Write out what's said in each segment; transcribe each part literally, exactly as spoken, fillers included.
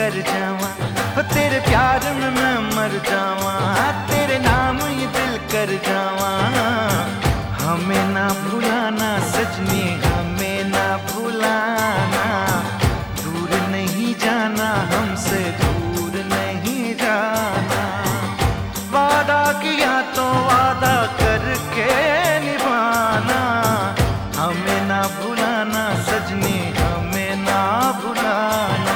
कर जावा, हो तेरे प्यार में मैं मर जावा, तेरे नाम ये दिल कर जावा। हमें ना भुलाना सजनी, हमें ना भुलाना, दूर नहीं जाना हमसे, दूर नहीं जाना। वादा किया तो वादा करके निभाना, हमें ना भुलाना सजनी, हमें ना भुलाना।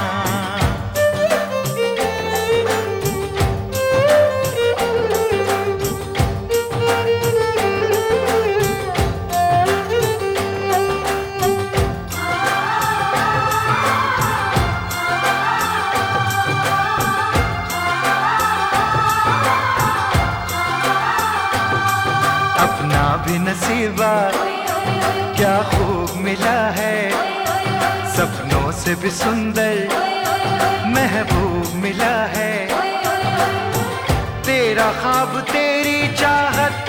अपना भी नसीबा क्या खूब मिला है, सपनों से भी सुंदर महबूब मिला है। तेरा ख्वाब तेरी चाहत